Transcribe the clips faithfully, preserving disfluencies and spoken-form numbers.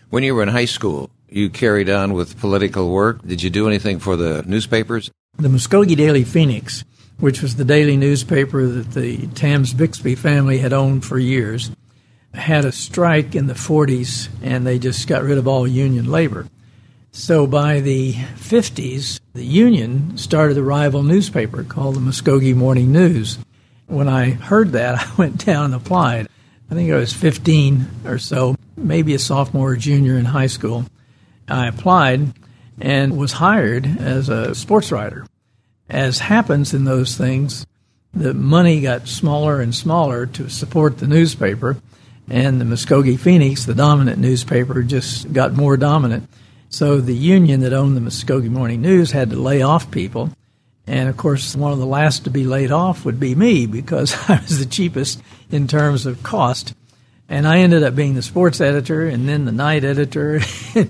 When you were in high school, you carried on with political work. Did you do anything for the newspapers? The Muskogee Daily Phoenix, which was the daily newspaper that the Tams Bixby family had owned for years, had a strike in the forties, and they just got rid of all union labor. So by the fifties, the union started a rival newspaper called the Muskogee Morning News. When I heard that, I went down and applied. I think I was fifteen or so, maybe a sophomore or junior in high school. I applied and was hired as a sports writer. As happens in those things, the money got smaller and smaller to support the newspaper, and the Muskogee Phoenix, the dominant newspaper, just got more dominant. So the union that owned the Muskogee Morning News had to lay off people. And, of course, one of the last to be laid off would be me because I was the cheapest in terms of cost. And I ended up being the sports editor and then the night editor.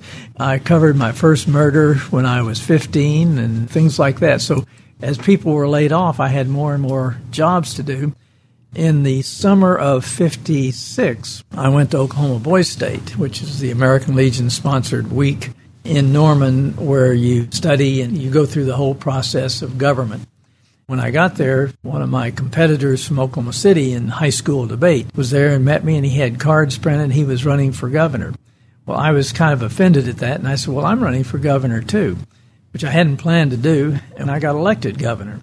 I covered my first murder when I was fifteen and things like that. So as people were laid off, I had more and more jobs to do. In the summer of fifty-six, I went to Oklahoma Boys State, which is the American Legion-sponsored week in Norman where you study and you go through the whole process of government. When I got there, one of my competitors from Oklahoma City in high school debate was there and met me, and he had cards printed. He was running for governor. Well, I was kind of offended at that, and I said, well, I'm running for governor too, which I hadn't planned to do, and I got elected governor.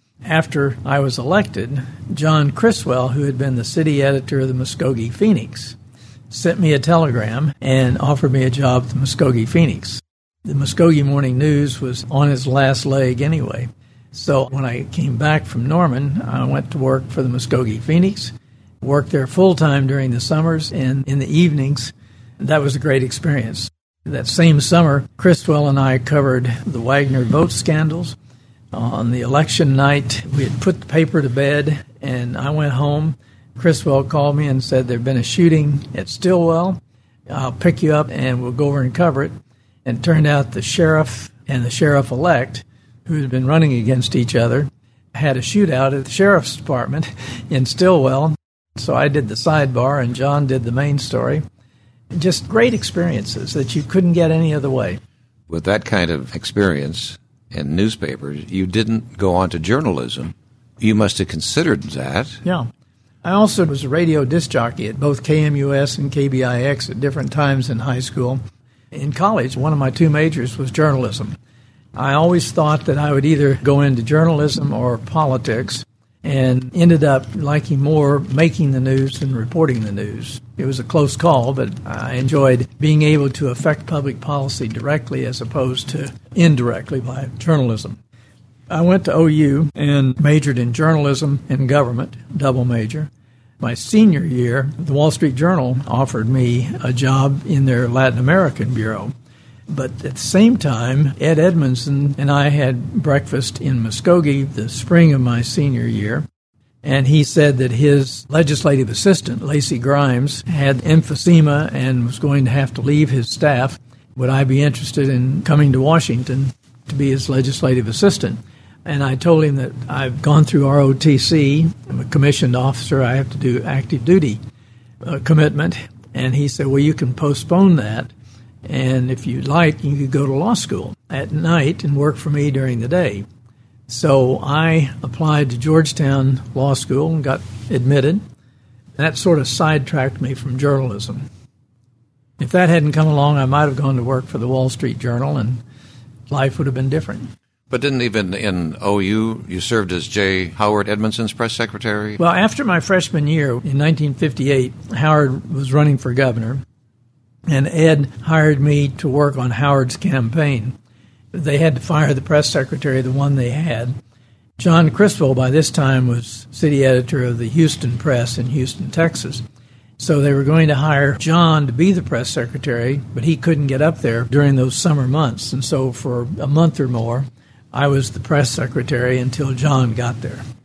After I was elected, John Criswell, who had been the city editor of the Muskogee Phoenix, sent me a telegram and offered me a job at the Muskogee Phoenix. The Muskogee Morning News was on its last leg anyway. So when I came back from Norman, I went to work for the Muskogee Phoenix, worked there full-time during the summers and in the evenings. That was a great experience. That same summer, Criswell and I covered the Wagner vote scandals. On the election night, we had put the paper to bed, and I went home. Criswell called me and said, there'd been a shooting at Stillwell. I'll pick you up, and we'll go over and cover it. And it turned out the sheriff and the sheriff-elect, who had been running against each other, had a shootout at the sheriff's department in Stillwell. So I did the sidebar, and John did the main story. Just great experiences that you couldn't get any other way. With that kind of experience in newspapers, you didn't go on to journalism. You must have considered that. Yeah. I also was a radio disc jockey at both K M U S and K B I X at different times in high school. In college, one of my two majors was journalism. I always thought that I would either go into journalism or politics, and ended up liking more making the news than reporting the news. It was a close call, but I enjoyed being able to affect public policy directly as opposed to indirectly by journalism. I went to O U and majored in journalism and government, double major. My senior year, the Wall Street Journal offered me a job in their Latin American bureau. But at the same time, Ed Edmondson and I had breakfast in Muskogee the spring of my senior year, and he said that his legislative assistant, Lacey Grimes, had emphysema and was going to have to leave his staff. Would I be interested in coming to Washington to be his legislative assistant? And I told him that I've gone through R O T C. I'm a commissioned officer. I have to do active duty uh, commitment. And he said, well, you can postpone that. And if you'd like, you could go to law school at night and work for me during the day. So I applied to Georgetown Law School and got admitted. That sort of sidetracked me from journalism. If that hadn't come along, I might have gone to work for the Wall Street Journal, and life would have been different. But didn't even in O U, you served as J. Howard Edmondson's press secretary? Well, after my freshman year in nineteen fifty-eight, Howard was running for governor, and Ed hired me to work on Howard's campaign. They had to fire the press secretary, the one they had. John Criswell, by this time, was city editor of the Houston Press in Houston, Texas. So they were going to hire John to be the press secretary, but he couldn't get up there during those summer months. And so for a month or more, I was the press secretary until John got there.